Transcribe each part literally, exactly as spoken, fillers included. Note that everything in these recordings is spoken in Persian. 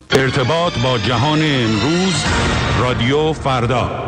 ارتباط با جهان امروز، رادیو فردا.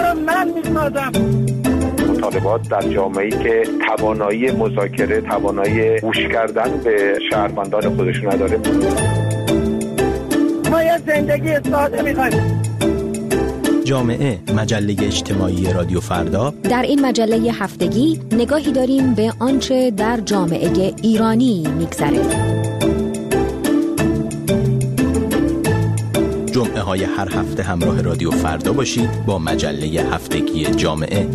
را من میسازم. مطالبات در جامعه‌ای که توانایی مذاکره، توانایی گوش کردن به شهروندان خودش نداره. ما یه زندگی ساده می‌خوایم. جامعه، مجله اجتماعی رادیو فردا. در این مجله هفتگی نگاهی داریم به آنچه در جامعه ایرانی می‌گذره. جمعه های هر هفته همراه رادیو فردا باشید با مجله هفتگی جامعه.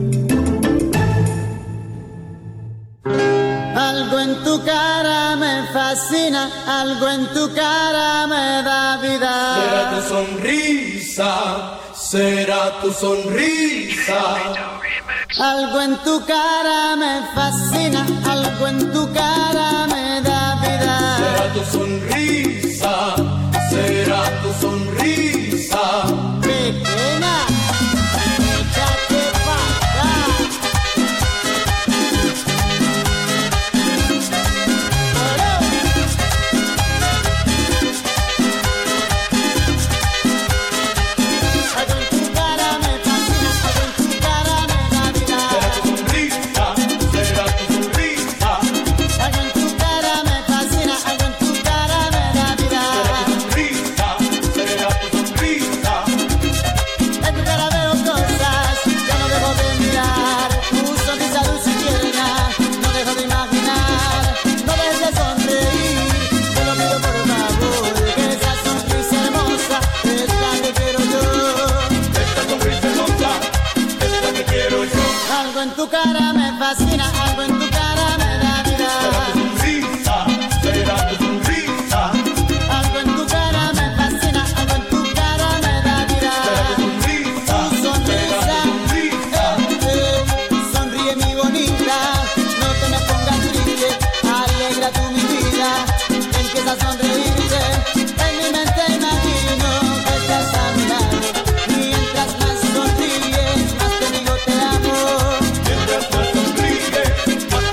Algo en tu cara me fascina, algo en tu cara me da vida. Será tu sonrisa, será tu sonrisa. Algo en tu cara me fascina, algo en tu cara me da vida. Será tu sonrisa, será tu sonrisa. Pequeña, échate pa' acá. En tu cara me fascina, algo en tu cara me da vida. Será tu sonrisa, será tu sonrisa. Algo en tu cara me fascina, algo en tu cara me da vida. Será tu sonrisa, tu sonrisa, eh, eh, sonríe mi bonita, no te me pongas triste, alegra tu mi vida, empieza a sonreírte, en mi mente imagino que estás a mi lado, mientras más sonríes, más te digo te amo. Mientras más sonríes, más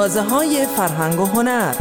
مغازه‌های فرهنگ و هنر.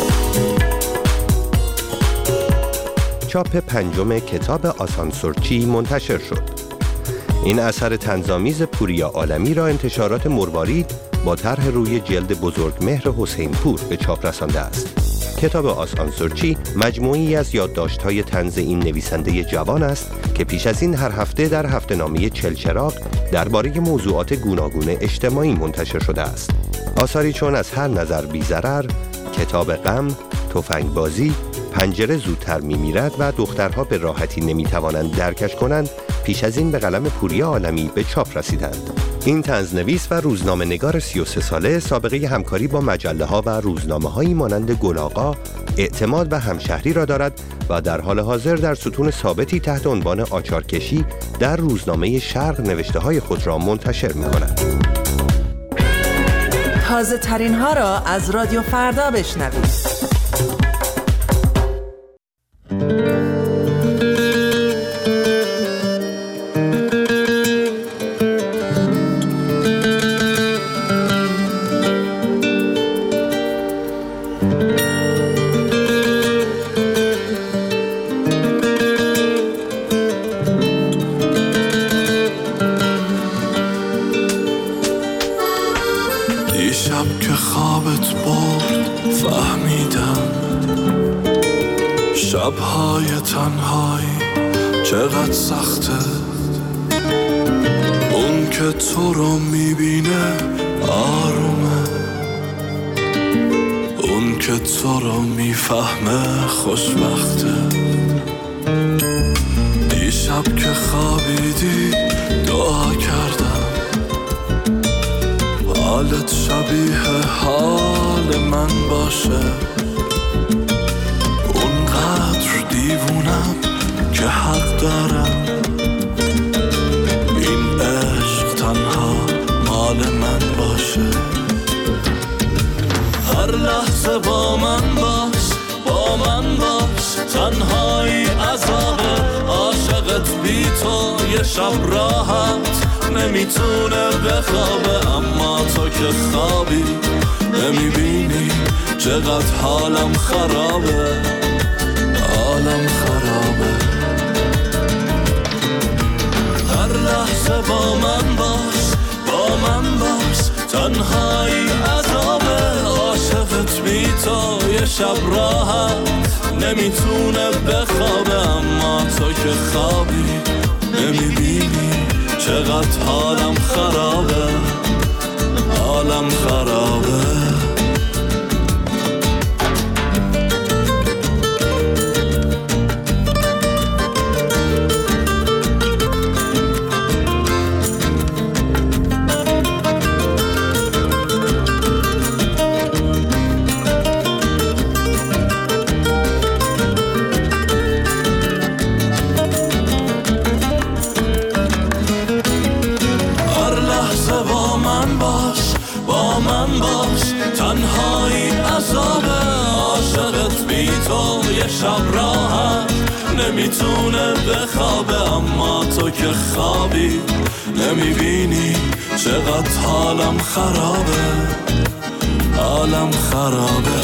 چاپ پنجم کتاب آسانسورچی منتشر شد. این اثر طنزآمیز پوریا عالمی را انتشارات مروارید با طرح روی جلد بزرگمهر حسین پور به چاپ رسانده است. کتاب آسانسورچی مجموعی از یادداشت‌های طنز این نویسنده جوان است که پیش از این هر هفته در هفته‌نامه چلچراغ درباره موضوعات گوناگون اجتماعی منتشر شده است. آثاری چون از هر نظر بی‌ضرر، کتاب غم، تفنگبازی، پنجره زودتر می‌میرد و دخترها به راحتی نمی‌توانند درکش کنند پیش از این به قلم پوریا عالمی به چاپ رسیدند. این طنزنویس و روزنامه‌نگار سی و سه ساله سابقه همکاری با مجله‌ها و روزنامه‌هایی مانند گل‌آقا، اعتماد و همشهری را دارد و در حال حاضر در ستون ثابتی تحت عنوان آچارکشی در روزنامه شرق نوشته‌های خود را منتشر می‌کند. تازه ترین ها را از رادیو فردا بشنوید. دیشب که خوابت برد فهمیدم شبهای تنهایی چقدر سخته. اون که تو رو میبینه آرومه، اون که تو رو میفهمه خوشبخته. دیشب که خوابیدی دعا کردم حالت شبیه حال من باشه. اونقدر دیوونم که حق دارم این عشق تنها مال من باشه. هر لحظه با من باش، با من باش، تنهایی عذابه. عاشقت بی تو یه شب راحت نمیتونه بخوابه. اما تو که خوابی نمیبینی چقدر حالم خرابه، حالم خرابه. هر لحظه با من باش، با من باش، تنهایی عذابه. عاشقت بی تو یه شب راحت نمیتونه بخوابه. اما تو که خوابی نمیبینی چقدر حالم خرابه، حالم خرابه. شب راحت نمیتونه بخوابه. اما تو که خوابی نمیبینی چقدر حالم خرابه، حالم خرابه.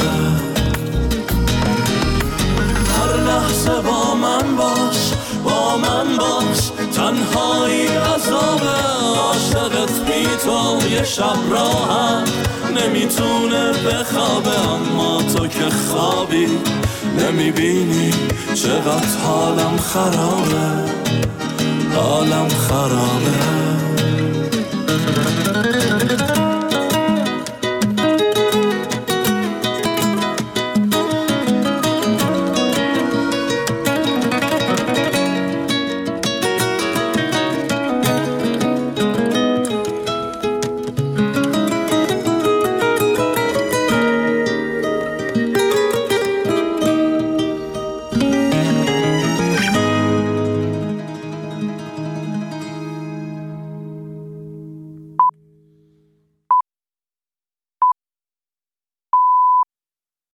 هر لحظه با من باش، با من باش، تنهایی عذابه. عاشقت بی تو یه شب راحت نمیتونه بخوابه. اما تو که خوابی نمیبینی چقدر حالم خرابه، حالم خرابه.